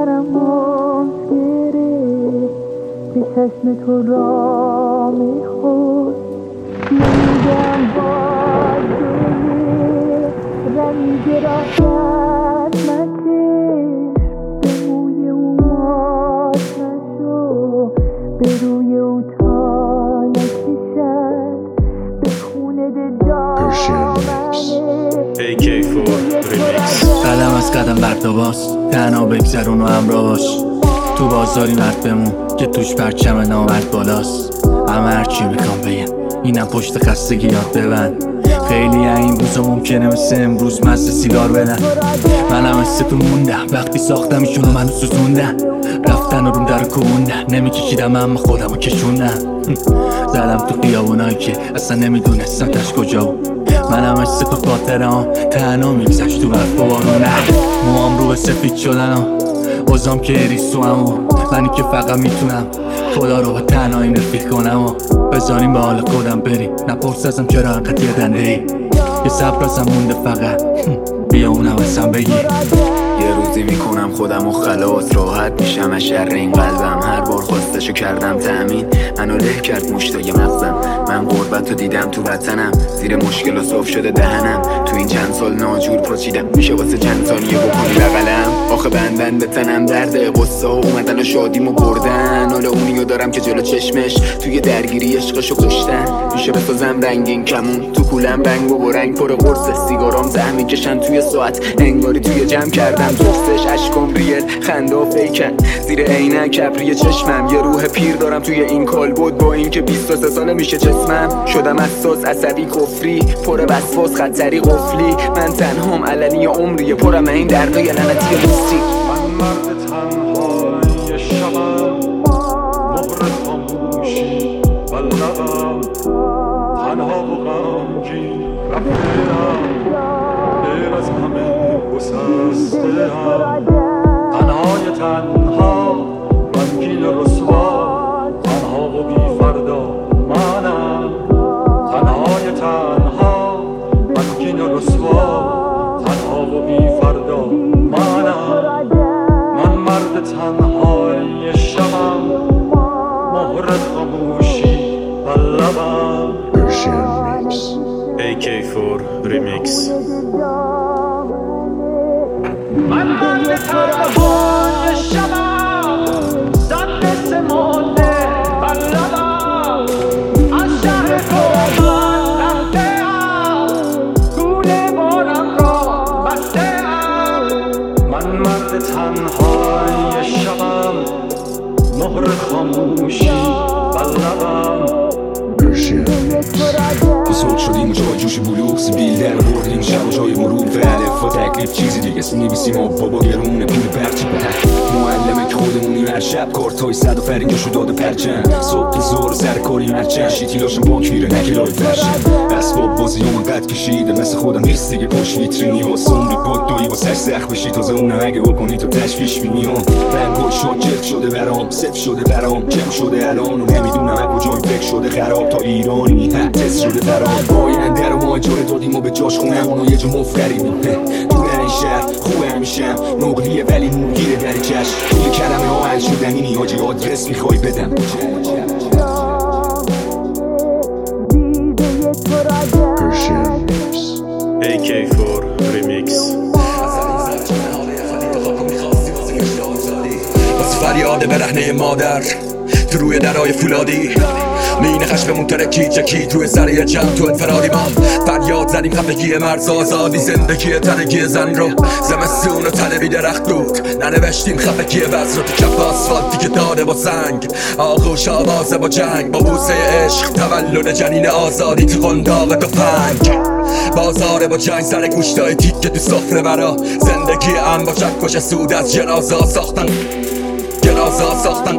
سرم موج گرفت به چشم تو را میخورد نمیگم باز رنگ راحت نکش به موی او مات نشو به روی او تا نکشد به خونه دامنه AK4 ریمیکس. قدم از قدم برداباست تنها بگذرون و همراه باش تو بازاری مرد بمون که توش پرچم نامرد بالاست. همه هرچی میخوام بگم اینم پشت خستگی یاد ببند. خیلی این روزا ممکنه مثل امروز مزه سیگار بدن. منم مثل تو موندم وقتی ساختمشون و منو سوزوندن رفتن و روم در کوبوندن نمیکشیدم اما خودمو کشوندن. زدم تو خیابونایی که اصلا نمیدونستم تش کجا بود. منم مثل تو خاطرم تنها میگذشت تو برف و بارونه. موام رو به سفید شدن اوزام که ریسو همو منی که فقط میتونم خدا رو با تنهایی رفیق کنم و بذاریم به حال خودم بریم. نپرس ازم چرا انقدر یه دنده ای یه صبر ازم مونده فقط بیا اونم ازم بگیر. یه روزی میکنم خودم و خلاص راحت میشم از شر این قلبم. هر بار خواستشو کردم تأمین منو له کرد مشتای مغزم. من غربت رو دیدم تو وطنم زیر مشکل و صاف شده دهنم. تو این چند سال ناجور پاچیدم میشه واسه چند ثانیه بکنی بغلم. آخه بندن به تنم درده قصه ها اومدن و شادیمو بردن. حالا اونیو دارم که جلو چشمش توی درگیری عشقشو کشتن. میشه بسازم رنگین کمون تو کولم رنگ و رنگ پر قرص. سیگارام زهر میکشن توی ساعت انگاری توی جمع کردم توستش. اشکم ریل خنده و فیکن زیر عینک ابری چشمم. یه روح پیر دارم توی این کالبد با این که 23 ساله میشه جسمم. شدم حساس عصبی کفری پر وسواس خطری قفلی. من تنهام علنی عمری پرم این دردای لعنتی دوستی. من مرد تنهای شبم مهر خاموشی و لبم تنها و غمگین رفته‌ام غیر از همه گسسته‌ام. تنهای تنها غمگین و رسوا تنها و بی فردا منم. تنهای تنها غمگین و رسوا تنها و بی فردا منم. من مرد تنهای شبم مهر خاموشی و لبم. AK4 ریمیکس. من مرد تنهای شبم دست سمانه و لبم. از شهر تو من رفته‌ام گونه بارم را بسته‌ام. من مرد تنهای شبم مهر خاموشی و لبم. بزرگ شدیم و جای جوش بلوغ سیبیل در بردیم شب و جای مرور و علف و تکلیف چیزی دیگه نویسیم و بابا گرونه پول برچی بهت معلمه که خودمونیم هر شب کارتای صد و فرینگشو داده پرچم. صبح زور سر کاری مرچم شیتیلاشم بانک میره نکه لای فرشم. اسباب بازی همون قد کشیده مثل خودم نیست دیگه پاش ویترینی و سومری بود دوی و سر سخت بشی تازه اونم اگه بکنی تو تشویش بینیام. رنگوی شد جلد شده برام صف شده برام جمع شده الان و نمیدونم از کجای فکر شده خراب تا ایرانی تست شده برام. آینده رو ما اجاره دادیم و به جاش خونم اونو یه جو مفخریم. دور این شهر خوبه همیشم نقلیه ولی نورگیره در چشم. توی کلمه ها حل شدنی نیاجی آدرس میخوای بدم. AK4 ریمیکس. واسه فریاد برهنه مادر تو روی درای فولادی مین خشممون ترکی چکی توی سریع جمع تو انفرادی. ما فریاد زدیم خفگی مرز آزادی زندگی تنگی زن رو. زمستون و تنه بی درخت بود ننوشتیم خفگی وز رو تو کف آسفالتی که داده با سنگ. آغوش آوازه با جنگ با بوسه عشق تولد جنین آزادی تو قنداق تفنگ. بازاره با جنگ سر گوشتای تیکه تو سفره برا زندگی ام با چکش سود از جنازه ساختن. جنازه ساختن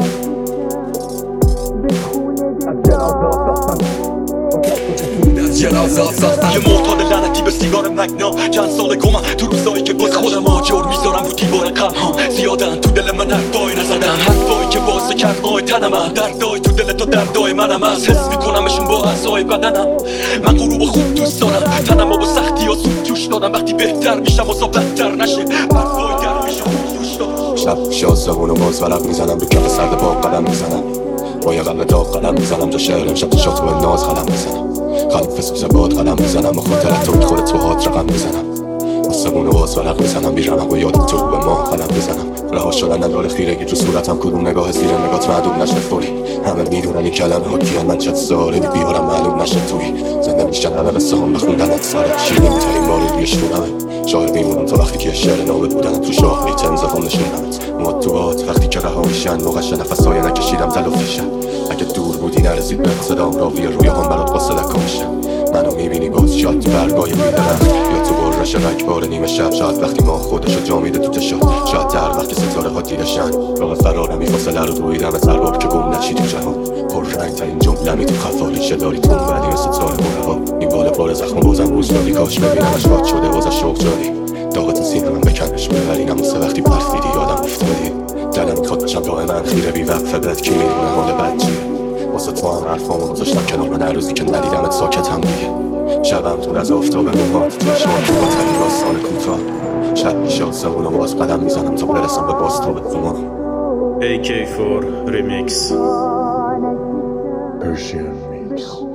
جنازه ساختن. یه معتاد لعنتی به سیگار مگنا چند سال گمم تو روزایی که باز خودم آجر میذارم رو دیوار قلبم. زیادن تو دل من حرفای نزدن حرفایی که باعث کرد قای تنم. دردای تو دل تو دردای منم از حس میکنمشون با اعضای بدنم. من غروب خوب دوست دارم تنم با سختی ها سود جوش دادم. وقتی بهتر میشم و بدتر نشه حرفای در میشه خوب دوش دارم. شب شازمون و باز ورق میزنم رو کف سرد با قدم میزنم با یه قلب داغ قدم میزنم جا شهر امشب تو شاتو ناز قدم میزنم خلیف سوز باد قدم میزنم و خاطرت تو خود تو هات رقم میزنم آسمون و باز ورق میزنم بی رمق و یاد تو به ما قدم بزنم رها شدن نداره خیرگی تو صورتم کدوم نگاه زیر نگات معدوم نشه فوری همه میدونن این کلمه ها کیان من چت ساله بیارم معلوم نشه توی زنده میشن همه مثل هم بخوندنت سرت شیرین ترین بار بیشتونمه شاعر میمونم تا وقتی که شعر نابه بودن تو شاهی تنزفم نشونمت موضوعات وقتی که رها میشن موقعش نفسای نکشیدم تلافیشن اگه دور بودی نرسید به صدام راوی روی هم برات قاصد کامشن منو میبینی باز شاد برگای بیدرم یا تو برش رکبار نیمه شب شاید وقتی ما خودشو جا میده تو چشات شاید در وقت ستاره ها دیدشن راه فرارمی فاصله رو دویدم از هر باب که گم نشی تو جهان پر رنگ ترین جمله‌می تو خفالیشه داری تو بعدی مثل ستاره مره‌ها این بالا بار زخم بازم روز داری کاش ببینمش باد شده بازش شوق جاری داغت سینه من بکنش ببرینم واسه وقتی برفیدی یادم افتادی دلم میخواد بشم راه من خیره بی وقفه بهت کی میدونه حال بد چیه واسه تو هم حرفامو گذاشتم کنار من هر روزی که ندیدمت ساکت هم دیگه شبم تو از آفتاب موهات تو چشمات تو با ترین داستان کوتاه شب میشه آسمون و باز قدم میزنم تا برسم به بازتاب زمان AK4 Remix Persian Mix.